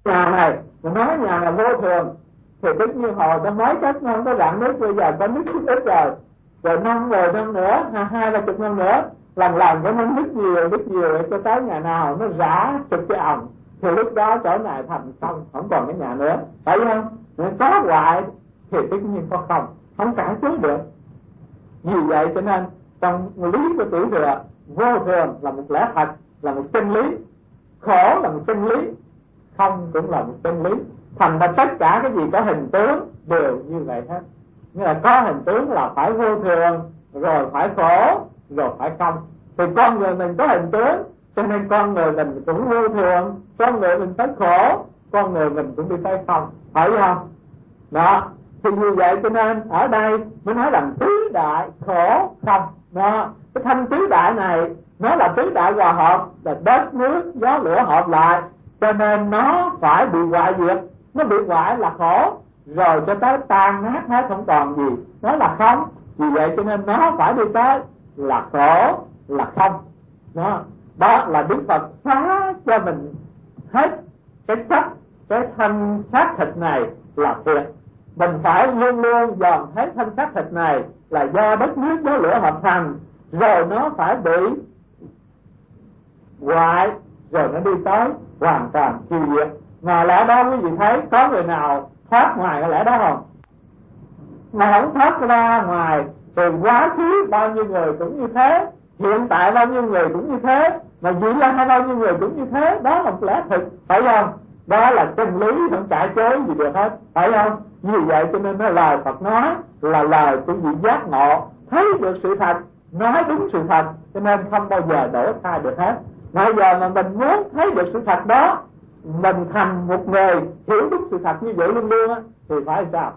Nhà này mình nói nhà là vô thường thì tất nhiên hồi nó mới cách nó không có rạn nước, bây giờ có nước chút ít rồi năm nữa 20-30 năm nữa lần cái nó nước nhiều cho tới ngày nào nó rã sụp cái ồng thì lúc đó chỗ này thành xong, không còn cái nhà nữa, phải không? Nếu có hoại thì tất nhiên có không cải tiến được. Vì vậy cho nên trong lý của tiểu thừa, vô thường là một lẽ thật, là một chân lý, khổ là một chân lý, không cũng là một chân lý. Thành ra tất cả cái gì có hình tướng đều như vậy hết. Nghĩa là có hình tướng là phải vô thường, rồi phải khổ, rồi phải không. Thì con người mình có hình tướng, cho nên con người mình cũng vô thường, con người mình phải khổ, con người mình cũng đi tới không, phải không? Đó, thì như vậy cho nên ở đây mới nói rằng tứ đại khổ không. Đó, cái thanh tứ đại này nó là tứ đại hòa hợp, là đất nước gió lửa hợp lại, cho nên nó phải bị hoại diệt. Nó bị hoại là khổ, rồi cho tới tan nát hết không còn gì, nó là không. Vì vậy cho nên nó phải đi tới là khổ, là không. Đó là Đức Phật phá cho mình hết cái sắc, cái thân xác thịt này là thiệt. Mình phải luôn luôn dòm thấy thân xác thịt này là do đất nước gió lửa hợp thành, rồi nó phải bị hoại, rồi nó đi tới hoàn toàn tiêu diệt. Mà lẽ đó quý vị thấy có người nào thoát ngoài cái lẽ đó không? Mà không thoát ra ngoài thì quá khứ bao nhiêu người cũng như thế, hiện tại bao nhiêu người cũng như thế, mà vị lai bao nhiêu người cũng như thế. Đó là một lẽ thực, phải không? Đó là chân lý, không cãi chối gì được hết, phải không? Vì vậy cho nên lời Phật nói là lời của vị giác ngộ, thấy được sự thật, nói đúng sự thật, cho nên không bao giờ đổ sai được hết. Bây giờ mà mình muốn thấy được sự thật đó, mình thành một người hiểu đúng sự thật như vậy luôn luôn á, thì phải sao?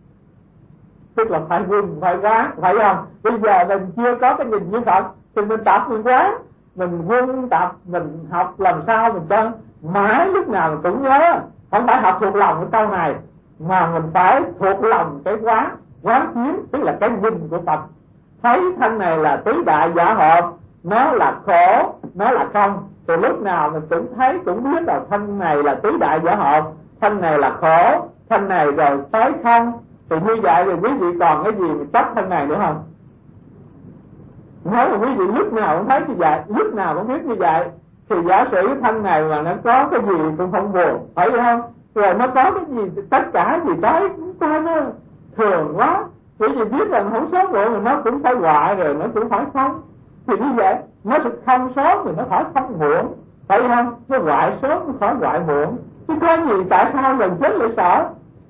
Tức là phải vun, phải quán, phải không? Bây giờ mình chưa có cái nhìn như Phật thì mình tập, mình quán, mình vun tập, mình học làm sao mình cho mãi lúc nào mình cũng nhớ. Không phải học thuộc lòng cái câu này, mà mình phải thuộc lòng cái quán chiếu, tức là cái nhìn của Phật. Thấy thân này là tứ đại giả hợp, nó là khổ, nó là không, thì lúc nào mình cũng thấy, cũng biết là thân này là tứ đại giả hợp, thân này là khổ, thân này rồi tới không. Thì như vậy thì quý vị còn cái gì mà chấp thân này nữa không? Nếu mà quý vị lúc nào cũng thấy như vậy, lúc nào cũng biết như vậy, thì giả sử thân này mà nó có cái gì cũng không buồn, phải không? Rồi nó có cái gì, tất cả gì tới ta nó thường quá, quý vị biết là không sớm muộn thì nó cũng phải hoại, rồi nó cũng phải không. Thì như vậy nó sẽ không sớm thì nó phải không muộn, phải không? Nó hoại sớm nó khỏi hoại muộn. Chứ có gì tại sao lần chết lại sợ?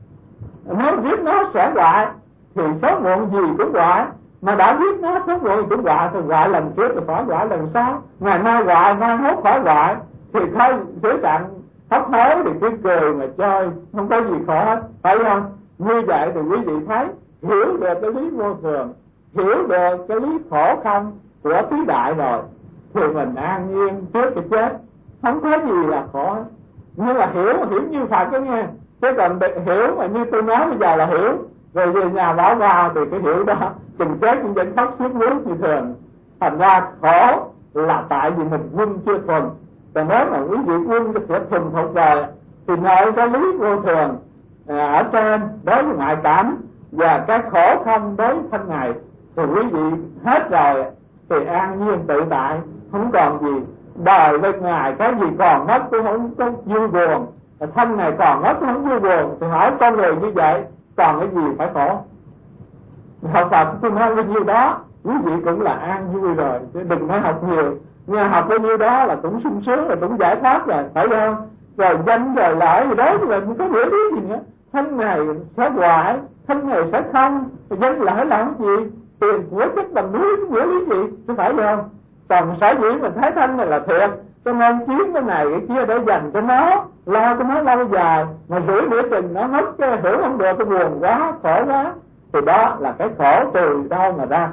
Nếu biết nó sẽ hoại thì sớm muộn gì cũng hoại, mà đã biết nó sớm muộn thì cũng hoại, thì hoại lần trước thì khỏi hoại lần sau, ngày mai hoại, mai mốt khỏi hoại, thì thôi thế trạng hấp hối thì cứ cười mà chơi, không có gì khó hết, phải không? Như vậy thì quý vị thấy hiểu được cái lý vô thường, hiểu được cái lý khổ không của tứ đại rồi, thì mình an nhiên trước cái chết, không có gì là khổ. Nhưng mà hiểu như Phật đó nghe, chứ còn hiểu mà như tôi nói bây giờ là hiểu, rồi về nhà bảo vào thì cái hiểu đó chừng chết cũng vẫn khóc suốt nước như thường. Thành ra khổ là tại vì mình quân chưa thuần. Còn nếu mà quý vị quân sẽ thuần thuộc rồi thì nội cái lý vô thường ở trên đối với ngoại cảm và cái khổ không đối với thân này, thì quý vị hết rồi thì an nhiên tự tại, không còn gì. Đời bên ngoài cái gì còn mất cũng không có vui buồn, thân này còn mất cũng không vui buồn, thì hỏi con người như vậy còn cái gì phải khổ? Học Phật tôi nói bao nhiêu đó quý vị cũng là an vui rồi, chứ đừng nói học nhiều. Nhưng học bao nhiêu đó là cũng sung sướng, là cũng giải thoát rồi, phải không? Rồi danh rồi lợi gì đó thì mình không có nghĩa lý gì nữa. Thân này sẽ hoại, thân này sẽ không, danh lợi làm gì? Tiền của chất bằng núi có nghĩa lý gì, chứ phải không? Còn sở dĩ mình thấy thân này là thiệt, cho nên chiến cái này cái kia để dành cho nó, lo cho nó lâu dài, mà rủi nửa chừng nó hết cái hưởng không được, cái buồn quá, khổ quá, thì đó là cái khổ từ đâu mà ra.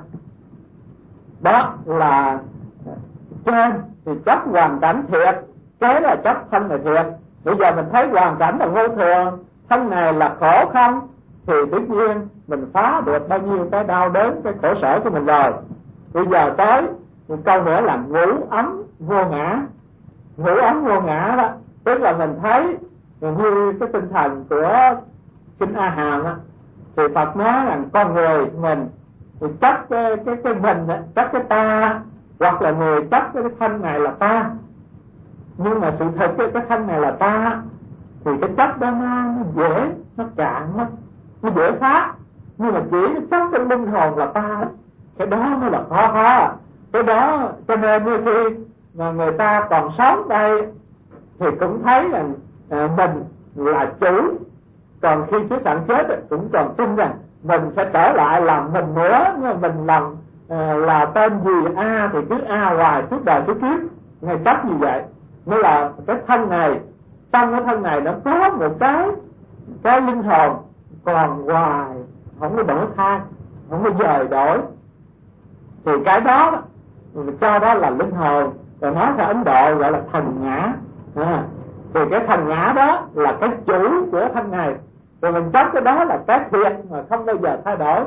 Đó là trên thì chấp hoàn cảnh thiệt, cái là chấp thân là thiệt. Bây giờ mình thấy hoàn cảnh là vô thường, thân này là khổ không, thì tất nhiên mình phá được bao nhiêu cái đau đớn, cái khổ sở của mình rồi. Bây giờ tới một câu nữa là ngũ ấm vô ngã. Ngũ ấm vô ngã đó, tức là mình thấy như cái tinh thần của kinh A Hàm á, thì Phật nói rằng con người mình thì chấp cái mình, chấp cái ta, hoặc là người chấp cái thân này là ta. Nhưng mà sự thật cái thân này là ta thì cái chấp đó nó dễ, nó cạn lắm, nó dễ phá. Nhưng mà chỉ chấp cái linh hồn là ta, cái đó mới là khó. Cái đó cho nên như khi mà người ta còn sống đây thì cũng thấy rằng mình là chủ, còn khi trước trận chết cũng còn tin rằng mình sẽ trở lại làm mình nữa. Nhưng mình làm là tên gì A thì cứ A hoài suốt đời suốt kiếp, ngày chấp như vậy. Mới là cái thân này, trong cái thân này nó có một cái linh hồn còn hoài, không có đổi thay, không có dời đổi. Thì cái đó mình cho đó là linh hồn, rồi nói theo Ấn Độ gọi là thần ngã. Thì cái thần ngã đó là cái chủ của thân này, rồi mình chấp cái đó là cái thiệt mà không bao giờ thay đổi.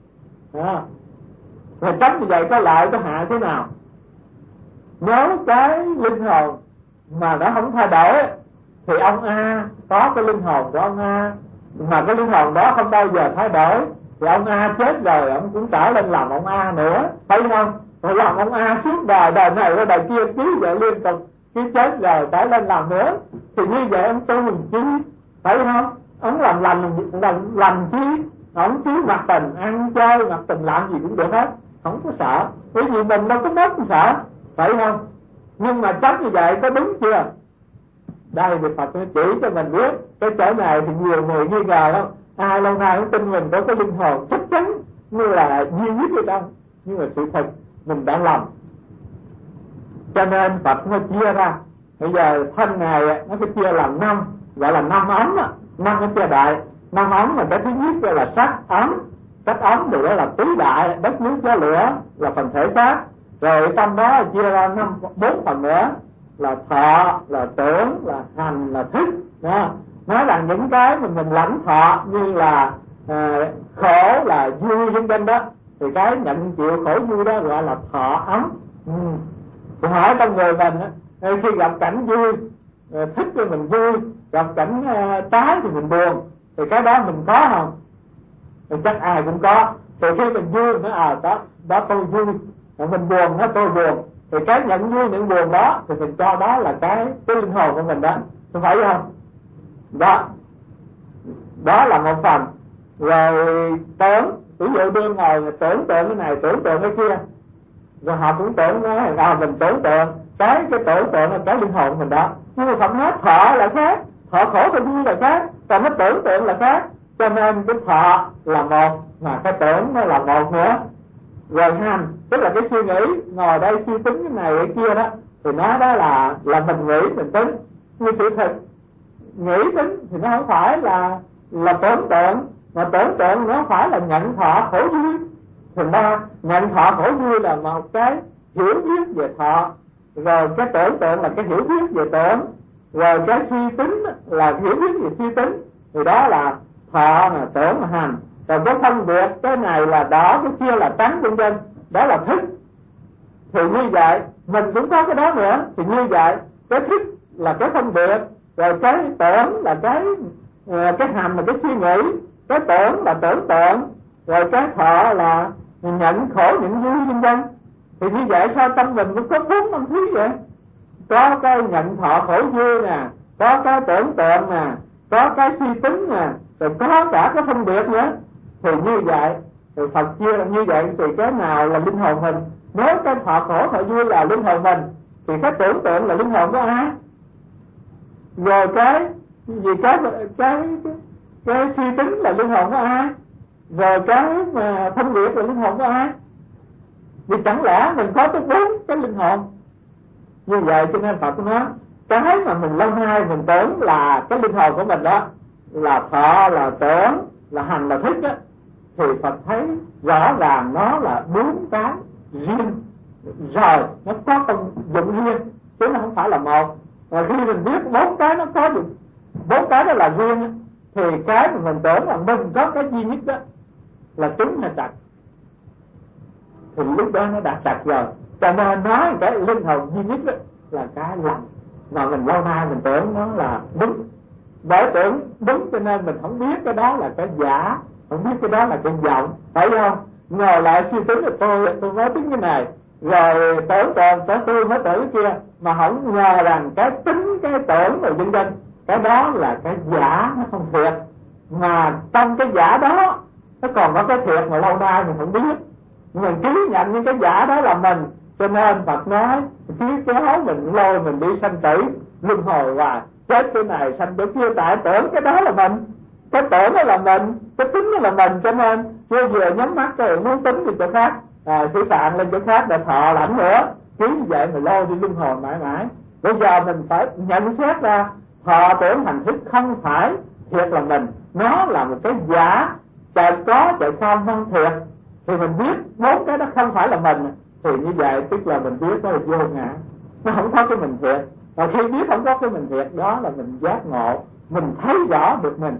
Rồi chấp như vậy có lợi có hại thế nào? Nếu cái linh hồn mà nó không thay đổi thì ông A có cái linh hồn của ông A, mà cái linh hồn đó không bao giờ thay đổi, thì ông A chết rồi ông cũng trở lên làm ông A nữa, thấy không? Rồi làm ông A suốt đời, đời này qua đời kia cứ vậy liên tục, cứ chết rồi trở lên làm nữa. Thì như vậy ông tu mình chi, thấy không? Ông làm lành chi, ông cứ mặc tình ăn chơi, mặc tình làm gì cũng được hết, không có sợ, bởi vì mình đâu có mất sợ, phải không? Nhưng mà chấp như vậy có đúng chưa? Đây thì Phật nó chỉ cho mình biết cái chỗ này thì nhiều người nghi ngờ lắm. Ai lâu nay cũng tin mình có cái linh hồn chắc chắn như là duy nhất vậy đâu, nhưng mà sự thật mình đã lầm. Cho nên Phật nó chia ra, bây giờ thân này nó phải chia làm 5, gọi là 5 ấm, 5 cái chia đại. 5 ấm là cái thứ nhất gọi là sắc ấm, sắc ấm thì đó là tứ đại, đất nước gió lửa là phần thể xác. Rồi trong đó chia ra 4 phần nữa là thọ, là tưởng, là hành, là thức. Nói là những cái mình lãnh thọ như là khổ là vui vân vân đó, thì cái nhận chịu khổ vui đó gọi là thọ ấm. Thì hỏi trong người mình khi gặp cảnh vui thích thì mình vui, gặp cảnh trái thì mình buồn, thì cái đó mình có không? Thì chắc ai cũng có. Thì khi mình vui nó đó tôi vui, mình buồn nó tôi buồn, thì cái nhận vui nhận buồn đó thì mình cho đó là cái linh hồn của mình đó, không phải không? Đó là một phần. Rồi tưởng, ví dụ đương ngồi tưởng tượng cái này, tưởng tượng cái kia, rồi họ cũng tưởng nói mình tưởng tượng cái tưởng tượng là cái linh hồn của mình đó. Nhưng mà Phật nói thọ là khác, thọ khổ thì vui là khác, còn nó tưởng tượng là khác. Cho nên cái thọ là một, mà cái tưởng nó là một nữa. Rồi hành, tức là cái suy nghĩ, ngồi đây suy tính cái này cái kia đó, thì nó đó là mình nghĩ mình tính. Như sự thật nghĩ tính thì nó không phải là tưởng tượng, mà tưởng tượng nó phải là nhận thọ khổ vui. Thì ra nhận thọ khổ vui là một cái hiểu biết về thọ, rồi cái tưởng tượng là cái hiểu biết về tưởng, rồi cái suy tính là hiểu biết về suy tính. Thì đó là thọ, là tưởng, là hành. Rồi có phân biệt cái này là đỏ, cái kia là trắng vân vân, đó là thức. Thì như vậy mình cũng có cái đó nữa. Thì như vậy cái thức là cái phân biệt, rồi cái tưởng là cái hành là cái suy nghĩ, cái tưởng là tưởng tượng, rồi cái thọ là nhận khổ nhận vui vân vân. Thì như vậy sao tâm mình cũng có 4 năm thứ vậy? Có cái nhận thọ khổ vui nè, có cái tưởng tượng nè, có cái suy tính nè, rồi có cả cái phân biệt nữa. Thì như vậy thì Phật chia là như vậy, thì cái nào là linh hồn mình? Nếu cái thọ khổ thọ vui là linh hồn mình, thì cái tưởng tượng là linh hồn của ai? Rồi cái suy tính là linh hồn của ai? Rồi cái mà phân biệt là linh hồn của ai? Vì chẳng lẽ mình có tới 4 cái linh hồn? Như vậy cho nên Phật nói cái mà mình lâu nay mình tưởng là cái linh hồn của mình đó là thọ, là tưởng, là hành, là thức á, thì Phật thấy rõ ràng nó là 4 cái riêng rồi, nó có công dụng riêng chứ nó không phải là một. Rồi khi mình biết 4 cái nó có dụng, 4 cái đó là riêng, thì cái mà mình tưởng là mình có cái duy nhất đó là trúng hay chặt, thì lúc đó nó đã chặt rồi. Cho nên nói cái linh hồn duy nhất đó là cái lành mà mình lâu nay mình tưởng nó là đúng. Bởi tưởng đúng cho nên mình không biết cái đó là cái giả, không biết cái đó là cái vọng, phải không? Ngồi lại suy tính là tôi nói tính cái này, rồi tưởng còn có tôi mới tưởng cái kia, mà không ngờ rằng cái tính cái tưởng rồi vân vân, cái đó là cái giả, nó không thiệt. Mà trong cái giả đó nó còn có cái thiệt mà lâu nay mình không biết, mình ký nhận những cái giả đó là mình, cho nên Phật nói ký kéo mình lôi mình đi sanh tử luân hồi hoài, chết chỗ này sanh chỗ kia, tại tưởng cái đó là mình, cái tưởng đó là mình, cái tính đó là mình, cho nên chưa vừa nhắm mắt rồi muốn tính thì chỗ khác, xử phạt lên chỗ khác để thọ lãnh nữa, cứ như vậy mà lôi đi luân hồi mãi mãi. Bây giờ mình phải nhận xét ra thọ tưởng hành thức không phải thiệt là mình, nó là một cái giả, chợt có chợt không thiệt, thì mình biết bốn cái đó không phải là mình, thì như vậy tức là mình biết nó là vô ngã, nó không có cái mình thiệt. Và khi biết không có cái mình thiệt đó là mình giác ngộ, mình thấy rõ được mình.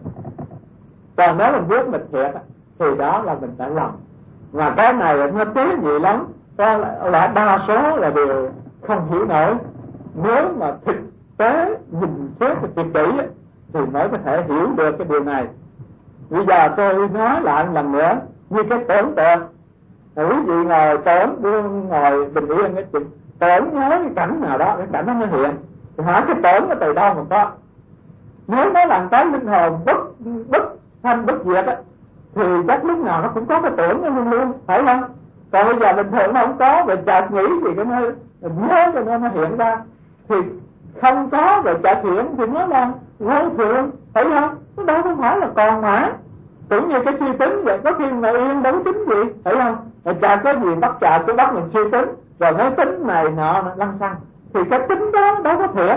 Còn nếu mình biết mình thiệt thì đó là mình đã lầm. Và cái này nó tế nhị lắm, có là đa số là đều không hiểu nổi. Nếu mà thực tế nhìn xét thì kỹ thì mới có thể hiểu được cái điều này. Bây giờ tôi nói lại một lần nữa, như cái tưởng tượng, quý vị ngồi tưởng buông ngồi bình yên cái chuyện tưởng nhớ cái cảnh nào đó, cái cảnh đó nó hiện, thì hỏi cái tưởng nó từ đâu mà có. Nếu nó là cái linh hồn bất sanh bất diệt á, thì chắc lúc nào nó cũng có cái tưởng nó luôn luôn, phải không? Còn bây giờ bình thường nó không có, rồi chợt nghĩ gì cái nó nhớ cho nên nó hiện ra, thì không có rồi chợt hiện thì nó là vô thường, phải không? Nó đâu không phải là còn mãi. Cũng như cái suy tính vậy, có khi mà yên đâu tính gì, phải không? Rồi chợt có gì bắt chợt cái bắt mình suy tính, rồi nói tính này nọ lăng xăng, thì cái tính đó đâu có thiệt.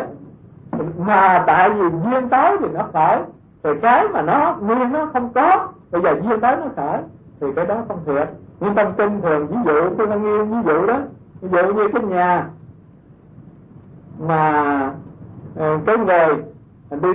Mà tại vì duyên tới thì nó khởi, rồi cái mà nó nguyên nó không có, bây giờ duyên tới nó khởi, thì cái đó không thiệt. Nhưng trong kinh thường ví dụ, tôi đang nghiêng ví dụ đó, ví dụ như cái nhà mà cái người đi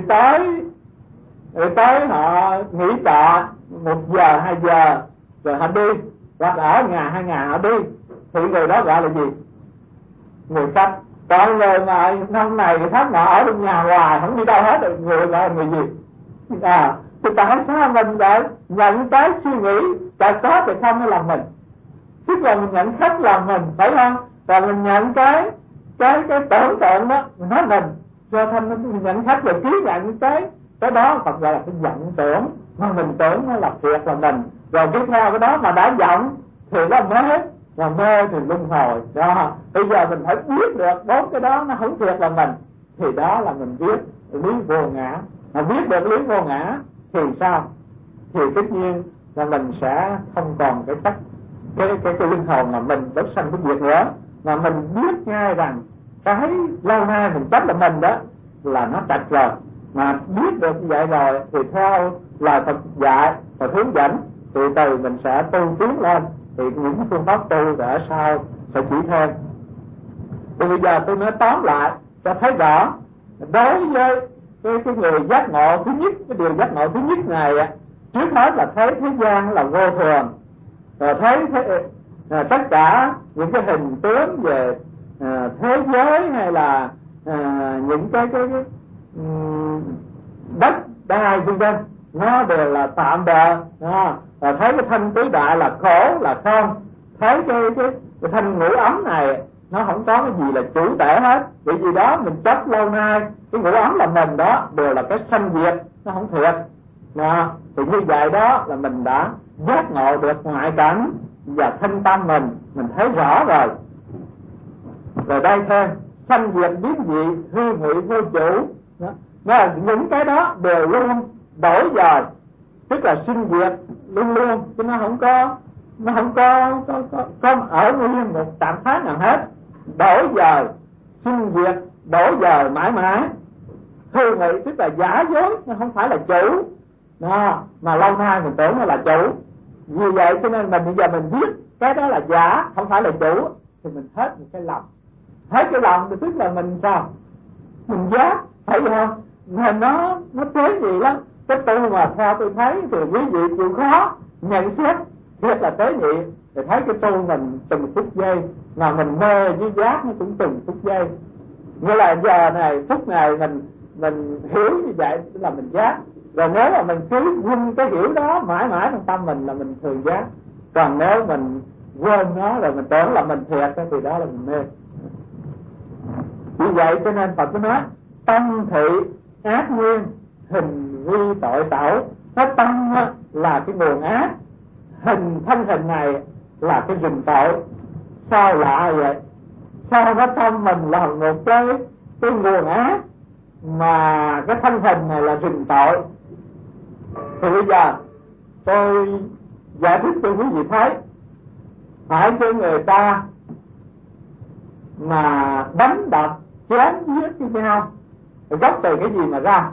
tới họ nghỉ trọ 1 giờ 2 giờ rồi họ đi, hoặc ở nhà 2 ngày họ đi, thì người đó gọi là gì? Người khách. Còn người mà năm này người khách nọ ở trong nhà hoài không đi đâu hết được, người gọi là người gì? Thì tại sao mình lại nhận cái suy nghĩ tại có thì không nó là mình, tức là mình nhận khách là mình, phải không? Và mình nhận cái tưởng tượng đó nó mình, cho thành mình nhận khách rồi ký nhận cái đó Phật gọi là cái vọng tưởng, mà mình tưởng nó là thiệt là mình. Rồi tiếp theo cái đó mà đã vọng thì nó mê, và mê thì luân hồi đó. Bây giờ mình phải biết được bốn cái đó nó không thiệt là mình, thì đó là mình biết lý vô ngã. Mà biết được lý vô ngã thì sao? Thì tất nhiên là mình sẽ không còn cái linh hồn mà mình bất sanh bất diệt nữa, mà mình biết ngay rằng cái lâu nay mình chấp là mình đó là nó trật rồi. Mà biết được như vậy rồi thì theo lời Phật dạy và hướng dẫn, từ từ mình sẽ tu tiến lên, thì những phương pháp tu để sau sẽ chỉ thêm. Thì bây giờ tôi nói tóm lại cho thấy rõ, đối với cái người giác ngộ thứ nhất, cái điều giác ngộ thứ nhất này, trước hết là thấy thế gian là vô thường, rồi thấy tất cả những cái hình tướng về thế giới hay là những cái đất đai vân vân, nó đều là tạm bợ. Rồi thấy cái thanh tứ đại là khổ là không, thấy cái thanh ngũ ấm này nó không có cái gì là chủ thể hết, vì gì đó mình chấp lâu nay cái ngũ ấm là mình đó đều là cái sanh diệt, nó không thiệt. Thì như vậy đó là mình đã giác ngộ được ngoại cảnh và thân tâm mình thấy rõ rồi. Rồi đây thêm sanh diệt biến dị hư ngụy vô chủ đó, những cái đó đều luôn đổi dời, tức là sinh diệt luôn luôn, chứ nó không có ở nguyên một trạng thái nào hết, đổi dời sinh diệt, đổi dời mãi mãi. Hư ngụy tức là giả dối, nó không phải là chủ đó, mà lâu nay mình tưởng nó là chủ. Vì vậy cho nên mình bây giờ mình biết cái đó là giả, không phải là chủ, thì mình hết một cái lòng. Hết cái lòng thì tức là mình sao? Mình giác, thấy không? Mà nó tế nhị lắm. Cái tu mà theo tôi thấy thì quý vị chịu khó nhận xét thiệt là tế nhị, thì thấy cái tu mình từng phút giây, mà mình mê với giác nó cũng từng phút giây. Nghĩa là giờ này, phút này mình mình hiểu như vậy là mình giác. Rồi nếu mà mình cứ quên cái hiểu đó mãi mãi trong tâm mình là mình thường giác. Còn nếu mình quên nó rồi mình tưởng là mình thiệt thì đó là mình mê. Vì vậy cho nên Phật có nói tâm thị ác nguyên, hình vi tội tẩu. Cái tâm là cái nguồn ác, thân hình này là cái rình tội. Sao lạ vậy? Sao cái tâm mình là một cái nguồn ác mà cái thân hình này là rình tội? Thì bây giờ tôi giải thích cho quý vị thấy. Phải cho người ta mà đánh đập chém giết với nhau, gốc từ cái gì mà ra?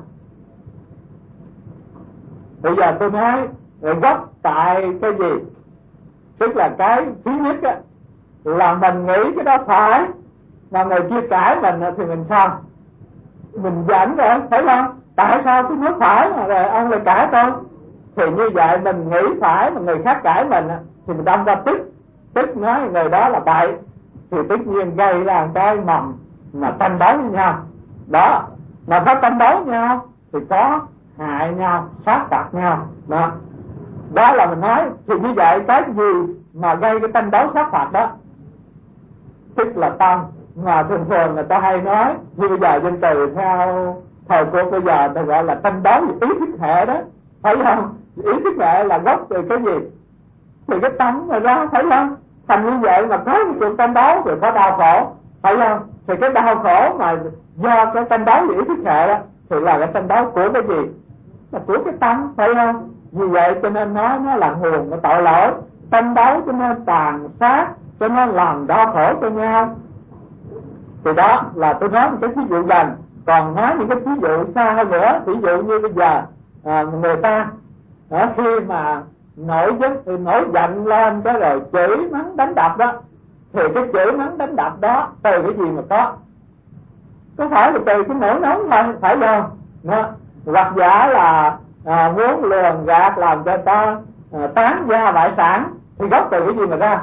Bây giờ tôi nói gốc tại cái gì? Tức là cái thứ nhất á, là mình nghĩ cái đó phải, mà người kia cãi mình thì mình sao? Mình giận rồi, phải không? Tại sao tôi nói phải mà rồi ông lại cãi tôi? Thì như vậy mình nghĩ phải mà người khác cãi mình thì mình đâm ra tức nói người đó là bậy, thì tất nhiên gây ra cái mầm mà tranh đấu với nhau. Đó, mà có tranh đấu nhau thì có hại nhau, sát phạt nhau. Đó là mình nói. Thì như vậy cái gì mà gây cái tranh đấu sát phạt đó? Tức là tâm. Mà thường thường người ta hay nói, như bây giờ dân từ theo thời của bây giờ ta gọi là tranh đấu về ý thức hệ đó, phải không? Ý thức hệ là gốc từ cái gì? Từ cái tâm mà ra, phải không? Thành như vậy mà có cái cuộc tranh đấu thì có đau khổ, phải không? Thì cái đau khổ mà do cái tranh đấu về ý thức hệ đó thì là cái tranh đấu của cái gì? Là của cái tâm, phải không? Vì vậy cho nên nó là nguồn của tội lỗi. Tranh đấu cho nên tàn sát, cho nên làm đau khổ cho nhau. Thì đó là tôi nói một cái ví dụ gần. Còn nói những cái ví dụ xa hơn nữa, ví dụ như bây giờ người ta khi mà nổi giận lên cái rồi chửi mắng đánh đập đó, thì cái chửi mắng đánh đập đó từ cái gì mà có phải là từ cái nổi nóng thôi, phải không? Hoặc giả là muốn lường gạt làm cho ta tán gia bại sản, thì gốc từ cái gì mà ra?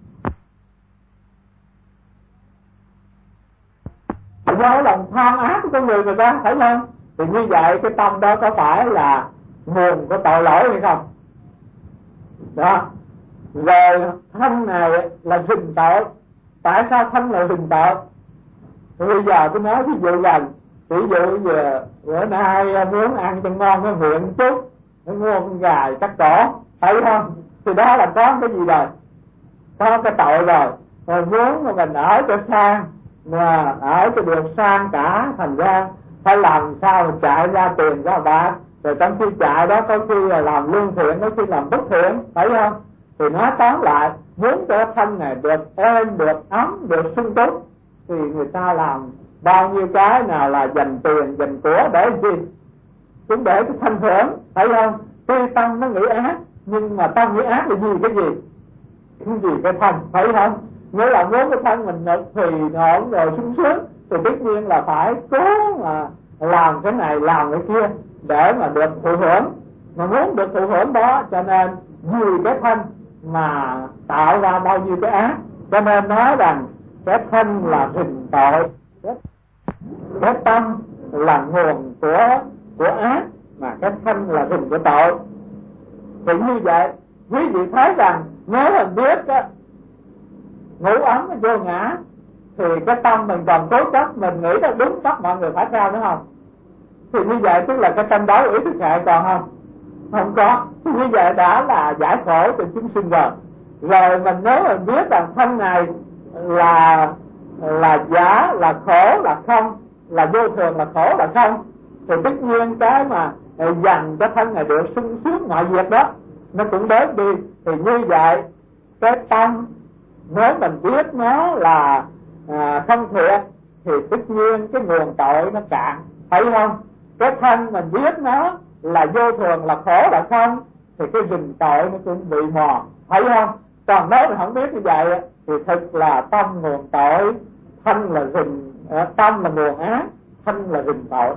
Do lòng tham ác của con người mà ra, phải không? Thì như vậy cái tâm đó có phải là nguồn của tội lỗi hay không? Đó. Rồi thân này là rình tội. Tại sao thân là rình tội? Thì bây giờ tôi nói ví dụ gần. Ví dụ về bữa nay muốn ăn cho ngon cái miệng chút, nó mua con gà cắt cổ, phải không? Thì đó là có cái gì rồi? Có cái tội rồi. Rồi muốn mà mình ở cho sang, mà ở cho được sang cả, thành ra phải làm sao chạy ra tiền ra bạc. Rồi trong khi chạy đó có khi là làm lương thiện, có khi làm bất thiện, phải không? Thì nói tóm lại, muốn cho thân này được êm, được ấm, được sung túc, thì người ta làm bao nhiêu cái, nào là dành tiền, dành của để gì? Cũng để cái thanh hưởng, phải không? Tuy tâm nó nghĩ ác, nhưng mà tâm nghĩ ác là gì? Cái gì? Cái gì? Cái thân, phải không? Nếu là muốn cái thân mình được thì ổn rồi sung sướng, thì tất nhiên là phải cố mà làm cái này làm cái kia để mà được thụ hưởng. Mà muốn được thụ hưởng đó, cho nên vì cái thân mà tạo ra bao nhiêu cái ác. Cho nên nói rằng cái thân là rình tội, cái tâm là nguồn của ác, mà cái thân là rình của tội. Thì như vậy quý vị thấy rằng nếu mình biết á, ngủ ấm nó vô ngã, thì cái tâm mình còn cố chấp, mình nghĩ là đúng, bắt mọi người phải theo nữa không? Thì như vậy tức là cái tranh đấu ý thức hệ còn không? Không có. Thì như vậy đã là giải khổ cho chúng sinh rồi. Rồi mình nếu mình biết rằng thân này là giả, là khổ, là không, là vô thường, là khổ, là không, thì tất nhiên cái mà dành cái thân này được sung sướng mọi việc đó nó cũng đến đi. Thì như vậy cái tâm nếu mình biết nó là không thiện thì tất nhiên cái nguồn tội nó cạn, phải không? Cái thân mình biết nó là vô thường, là khổ, là không, thì cái rình tội nó cũng bị mòn, phải không? Còn nếu mình không biết như vậy thì thực là tâm nguồn tội, thân là rình, tâm là nguồn ác, thân là rình tội.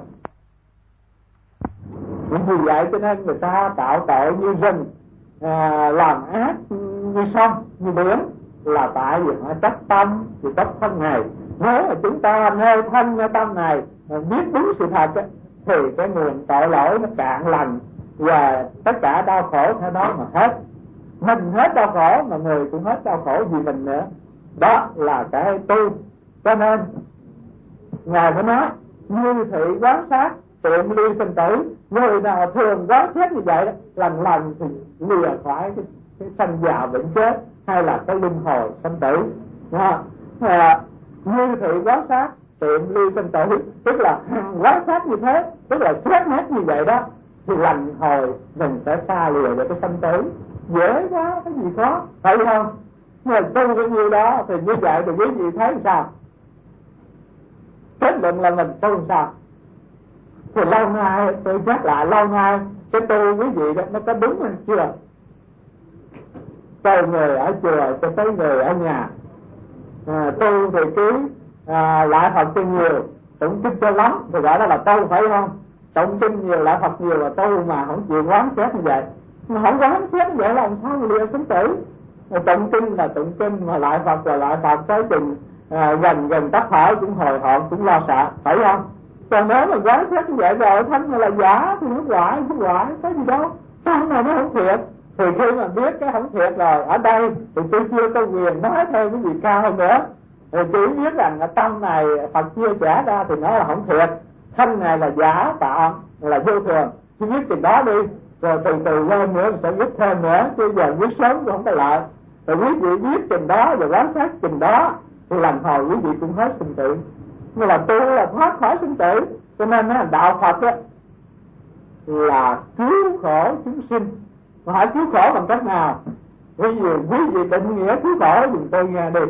Vì vậy cho nên người ta tạo tội như rừng, làm ác như sông, như biển, là tại vì họ chấp tâm, vì chấp thân này. Nếu mà chúng ta nêu thân nơi tâm này biết đúng sự thật ấy, thì cái nguồn tội lỗi nó cạn lành và tất cả đau khổ theo đó mà hết. Mình hết đau khổ mà người cũng hết đau khổ vì mình nữa. Đó là cái tu. Cho nên Ngài mới nói như thị quán sát tiệm ly sinh tử. Người nào thường quán xét như vậy đó, lần thì lìa khỏi cái sanh già vĩnh chết hay là cái luân hồi sanh tử. Như thị quán sát tiệm ly sinh tử, tức là quán sát như thế, tức là xét nét như vậy đó, thì lần hồi mình sẽ xa lìa về cái sanh tử. Dễ quá, cái gì khó, phải không? Mà tu cái nhiêu đó thì như vậy thì quý vị thấy sao? Kết luận là mình tu sao? Thì lâu nay tôi nhắc lại, lâu nay cái tu quý vị đó nó có đúng hay chưa? Từ người ở chùa cho tới người ở nhà, tu thì cứ lại Phật cho nhiều, tụng kinh cho lắm thì gọi đó là tu, phải không? Tụng kinh nhiều, lại Phật nhiều là tu, mà không chịu quán xét như vậy. Mà không quán xét như vậy làm sao lìa sinh tử? Tụng kinh là tụng kinh, mà lại Phật là lại Phật, tới chừng gần tắt thở cũng hồi hộp, cũng lo sợ, phải không? Còn nếu mà quán xét như vậy rồi thanh là giả thì nó hoại, có gì đâu, sao này nó không thiệt? Thì khi mà biết cái không thiệt rồi, ở đây thì tôi chưa có quyền nói thêm cái gì cao hơn nữa. Thì chỉ biết rằng ở tâm này Phật chia sẻ ra thì nó là không thiệt, thanh này là giả tạo, là vô thường. Chỉ biết từ đó đi, rồi từ từ lên nữa sẽ viết thêm nữa, chứ giờ viết sớm cũng không có lợi. Rồi quý vị viết chừng đó, rồi quán sát chừng đó, thì lần hồi quý vị cũng hết sinh tử. Nhưng mà tu là thoát khỏi sinh tử. Cho nên nó đạo Phật đó là cứu khổ chúng sinh. Mà hỏi cứu khổ bằng cách nào? Quý vị định nghĩa cứu khổ dùm tôi nghe đi.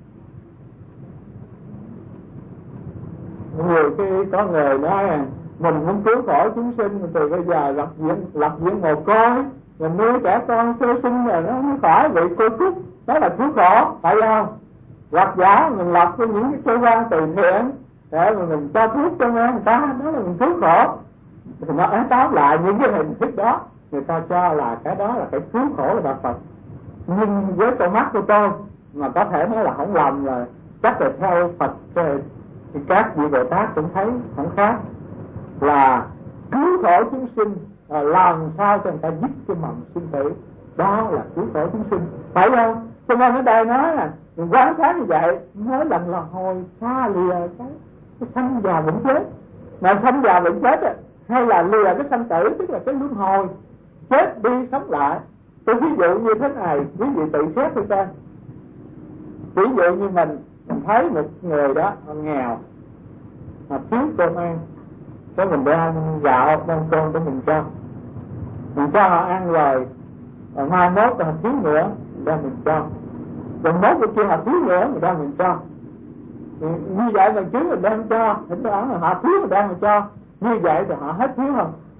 Nhiều khi có người nói mình muốn cứu khổ chúng sinh, từ bây giờ lập viện mồ côi, mình nuôi trẻ con sơ sinh rồi nó khỏi bị cô cúc, đó là cứu khổ, phải không? Hoặc giả mình lập cho những cái cơ quan từ thiện để mà mình cho thuốc cho người ta, đó là mình cứu khổ. Thì nó án tóm lại những cái hình thức đó, người ta cho là cái đó là cái cứu khổ là đạo Phật. Nhưng với con mắt của tôi mà có thể nói là không lầm, rồi chắc là theo Phật thì các vị Bồ Tát cũng thấy không khác, là cứu khổ chúng sinh, làm sao cho người ta dứt cái mầm sinh tử, đó là cứu khổ chúng sinh, phải không? Cho nên ở đây nói là quán sát như vậy nói lần là hồi xa lìa cái sanh già vĩnh chết. Mà sanh già vĩnh chết hay là lìa cái sanh tử, tức là cái luân hồi chết đi sống lại. Tôi ví dụ như thế này, quý vị tự xét thử coi. Ví dụ như mình thấy một người đó nghèo mà thiếu cơm ăn, cái mình đem gạo đem cơm để mình cho họ ăn rồi mai mốt họ thiếu nữa mình đem mình cho, rồi mốt cái kia họ thiếu nữa mình đem mình cho. Như vậy mà chứ mình đem cho, thỉnh thoảng là họ thiếu mình đem mình cho, như vậy thì họ hết thiếu không?